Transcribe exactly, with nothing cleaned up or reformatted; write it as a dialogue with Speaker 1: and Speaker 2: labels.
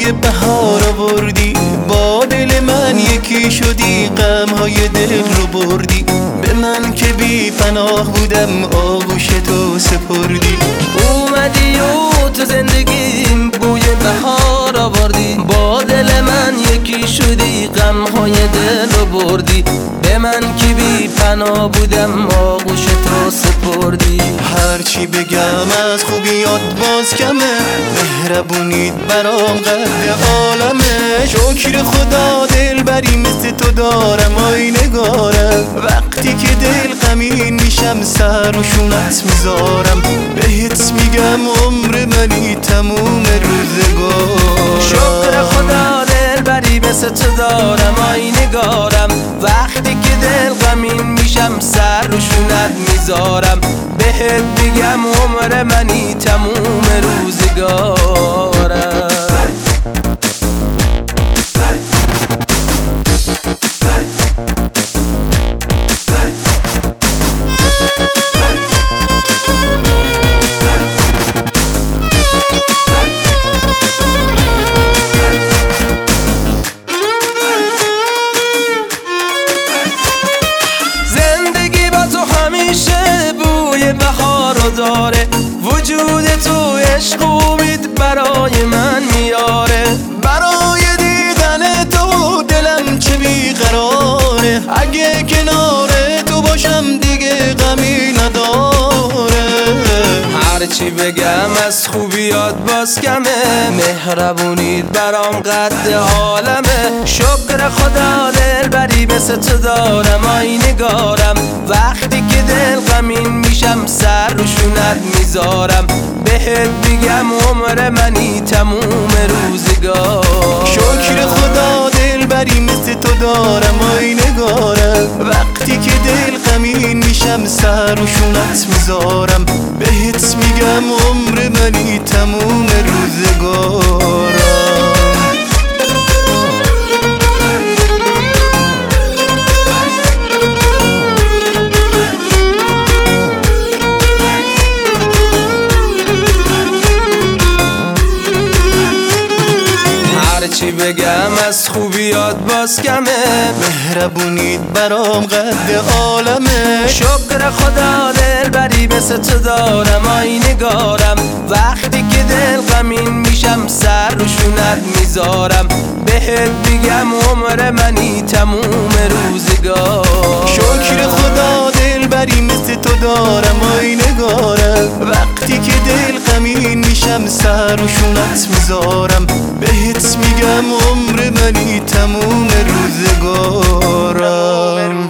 Speaker 1: بوی بهار آوردی، با دل من یکی شدی، غمهای دل رو بردی. به من که بی پناه بودم آغوش تو سپردی.
Speaker 2: اومدی و تو زندگیم بوی بهار آوردی، با دل من یکی شدی، غمهای دل رو بردی. به من که بی پناه بودم آغوش تو سپردی.
Speaker 1: هرچی بگم از خوبیات باز کمه، مهربونیت برام قد عالمه. شکر خدا دلبری مثل تو دارم، آی نگارم. وقتی که دل غمین میشم سر و شونت میذارم، بهت میگم عمر منی تموم روزگارم.
Speaker 2: شکر خدا دلبری مثل تو دارم، آی نگارم. وقتی که دل غمین میشم سر و شونت میذارم، بهت میگم عمر منی تموم روزگارم. همیشه بوی بهار رو داره، وجود تو عشق و امید برای من میاره.
Speaker 1: برای دیدن تو دلم چه بیقراره، اگه کنار تو باشم دیگه غمی نداره.
Speaker 2: هرچی بگم از خوبیات باز کمه، مهربونیت برام قد عالمه. شکر خدا دلبری مثل تو دارم، آی نگارم. وقتی که دل غمین میشم سر و شونت میذارم، بهت میگم عمر منی تموم روزگار.
Speaker 1: شکر خدا دلبری مثل تو دارم، آی نگارم. وقتی که دل غمین میشم سر و شونت میذارم، بهت میگم عمر منی تموم روزگارم.
Speaker 2: هرچی بگم از خوبیات باز کمه،
Speaker 1: مهربونیت برام قد عالمه.
Speaker 2: شکر خدا دلبری مثل تو دارم، آی نگارم. وقتی که دل غمین میشم سر و شونت میذارم، بهت میگم عمر منی تموم روزگار.
Speaker 1: شکر خدا دلبری مثل تو دارم، آی نگارم. وقتی که دل غمین میشم سر و شونت میذارم، بهت میگم عمر منی تموم روزگارم.